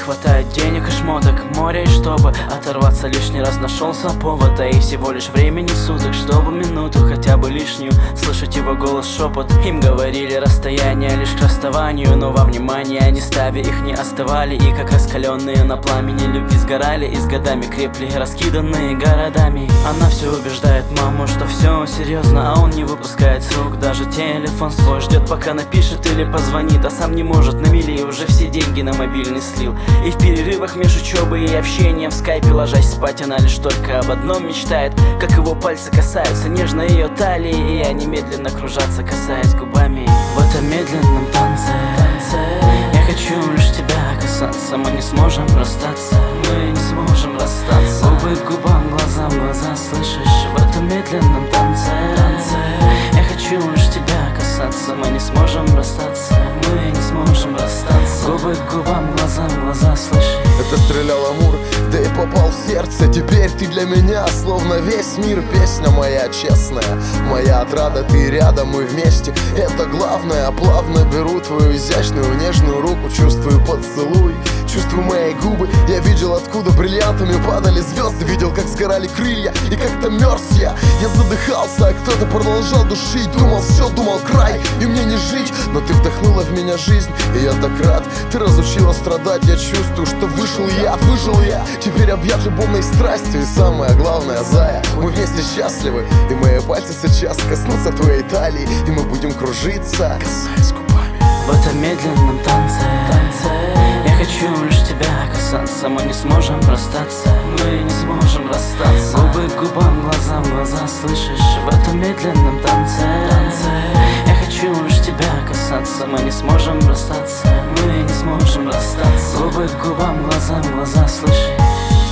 хватает денег и шмоток, море, и чтобы оторваться лишний раз нашелся повод. А и всего лишь времени суток, чтобы минуту хотя бы лишнюю слышать его голос, шепот. Им говорили расстояние лишь к расставанию, но во внимание они ставя их не оставали. И как раскаленные на пламени любви сгорали, и с годами крепли, раскиданные городами. Она все убеждает маму, что все серьезно, а он не выпускает с рук даже телефон свой. Ждет, пока напишет или позвонит, а сам не может на мели, уже все деньги на мобильный слил. И в перерывах между учебой и общением в скайпе, ложась спать, она лишь только об одном мечтает: как его пальцы касаются нежно ее талии, и они медленно кружатся, касаясь губами. В этом медленном танце я хочу лишь тебя касаться. Мы не сможем расстаться, мы не сможем расстаться. Губы к губам, глаза в глаза, слышишь? В этом медленном танце я хочу лишь тебя касаться. Мы не сможем расстаться, мы не сможем расстаться. Губы к губам, глаза в глаза, слышишь? Это стрелял Амур, да и попал в сердце. Теперь ты для меня словно весь мир. Песня моя честная, моя отрада, ты рядом, мы вместе. Это главное, плавно беру твою изящную нежную руку. Чувствую поцелуй, чувствую мои губы. Я видел, откуда бриллиантами падали звезды. Видел, как сгорали крылья и как-то мерз я. Я задыхался, а кто-то продолжал душить. Думал, все, думал, край, и мне не жить. Но ты вдохнула в меня жизнь, и я так рад. Ты разучила страдать, я чувствую, что выжил я. Теперь объят любовной страстью. И самое главное, зая, мы вместе счастливы. И мои пальцы сейчас коснутся твоей талии, и мы будем кружиться, касаясь губами. В этом медленном танце я хочу лишь тебя касаться. Мы не сможем расстаться, мы не сможем расстаться. Губы к губам, глаза в глаза, слышишь? В этом медленном танце я хочу лишь тебя касаться. Мы не сможем расстаться, мы не сможем расстаться. Губы к губам, глаза в глаза, слышишь?